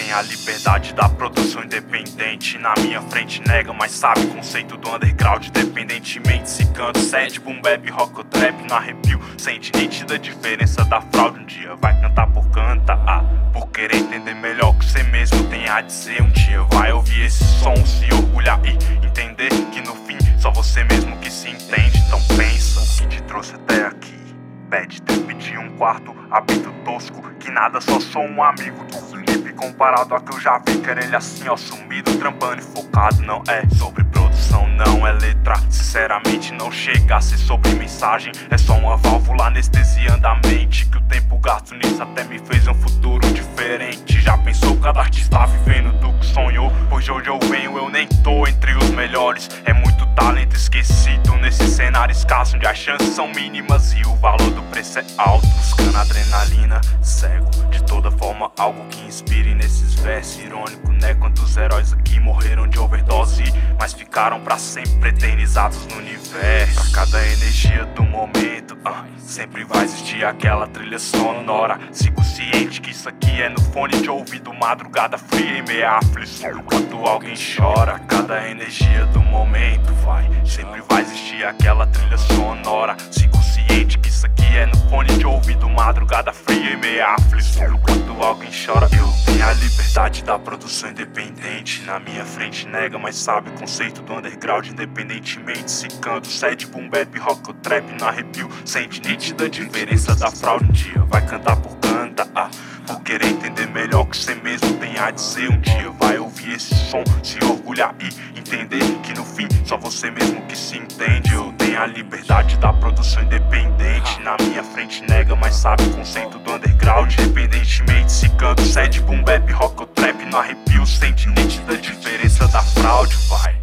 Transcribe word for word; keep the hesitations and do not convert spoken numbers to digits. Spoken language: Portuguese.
tem a liberdade da produção independente. Na minha frente nega, mas sabe o conceito do underground. Independentemente se canta, sede, boom bap, rock ou trap. No arrepio, sente nítida diferença da fraude. Um dia vai cantar por cantar, ah, por querer entender melhor o que você mesmo tem a dizer. Um dia vai ouvir esse som, se orgulhar e entender que no fim só você mesmo que se entende. Então pensa, o que te trouxe até aqui. Pede ter pedir um quarto, hábito tosco, que nada, só sou um amigo do Felipe. Comparado a que eu já vi, quero ele assim, ó, sumido, trampando e focado. Não é sobre produção, não é letra, sinceramente não chega a ser sobre mensagem. É só uma válvula anestesiando a mente, que o tempo gasto nisso até me fez um futuro diferente. Já pensou, cada artista vivendo do que sonhou, pois de onde eu venho eu nem tô entre os melhores. É muito talento esquecido nesse cenário escasso, onde as chances são mínimas e o valor do preço é alto. Buscando adrenalina, cego, de toda forma algo que inspire nesses versos. Irônico, né? Quantos heróis aqui morreram de overdose, mas ficaram pra sempre eternizados no universo. A cada energia do momento, ah, sempre vai existir aquela trilha sonora. Sigo ciente que isso aqui é no fone de ouvido, madrugada fria e meia aflição enquanto alguém chora. A cada energia do momento vai, sempre vai existir aquela trilha sonora. Sigo ciente que isso aqui é no fone de ouvido, madrugada fria e meia aflição enquanto alguém chora. Eu tenho a liberdade da produção independente. Na minha frente nega, mas sabe o conceito do underground. Independentemente se canto, sede, boom bap, rock ou trap. No arrepio, sente nítida diferença da fraude. Um dia vai cantar por canta, ah, por querer entender melhor o que você mesmo tem a dizer. Um dia vai ouvir esse som, se orgulhar e entender que no fim só você mesmo que se entende. Eu tenho a liberdade da produção independente. Na minha frente nega, mas sabe o conceito do underground. Independentemente se canto, sede, boom bap, rock ou trap. No arrepio, sente nítida diferença da fraude, vai.